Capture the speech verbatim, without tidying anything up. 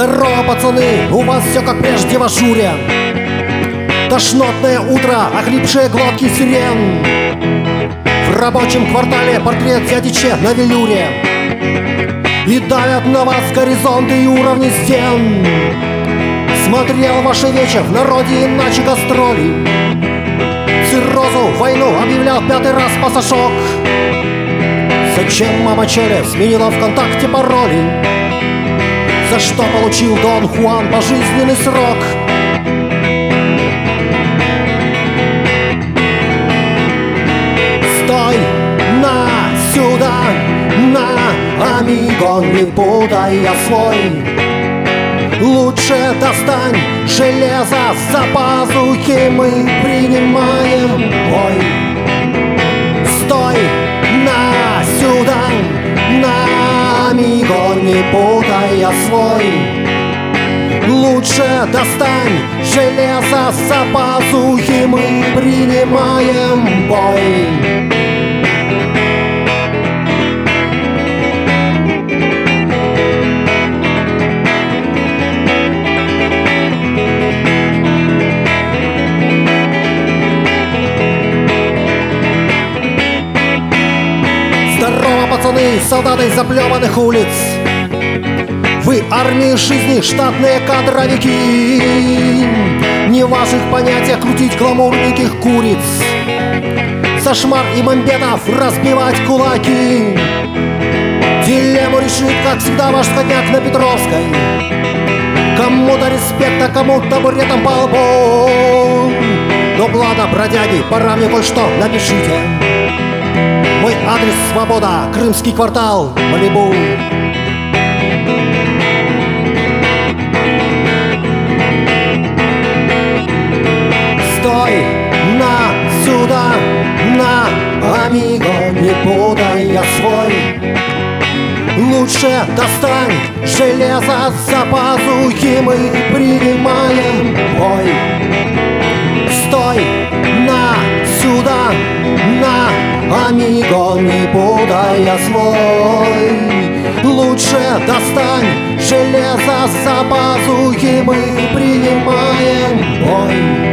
Здорово, пацаны, у вас все как прежде в ажуре. Тошнотное утро, охрипшие глотки сирен. В рабочем квартале портрет дяди Че на велюре. И давят на вас горизонты и уровни стен. Смотрел ваш вечер в народе иначе гастроли. Циррозу, войну объявлял пятый раз пасашок. Зачем мама Челе сменила ВКонтакте пароли? За что получил Дон Хуан пожизненный срок? Стой, на, сюда, на, амиго, не путай я свой. Лучше достань железо за пазухи, мы принимаем бой. Стой, на, сюда, на, амиго, не путай я свой. Лучше достань железо за пазухи, мы принимаем бой. Здорово, пацаны, солдаты заплеванных улиц. Вы армии жизни, штатные кадровики. Не в ваших понятиях крутить гламурненьких куриц, Сашмар и Мамбетов разбивать кулаки. Дилемму решит, как всегда, ваш сходняк на Петровской. Кому-то респект, а кому-то табуретом по лбу. Ну ладно, бродяги, пора мне кое-что напишите. Мой адрес — Свобода, Крымский квартал, Малибу. Стой, на, сюда, на, амиго, не путай я свой. Лучше достань железо за пазухи, мы принимаем бой. Стой, на, сюда, на, амиго, не путай я свой. Лучше достань железо за пазухи, мы принимаем бой.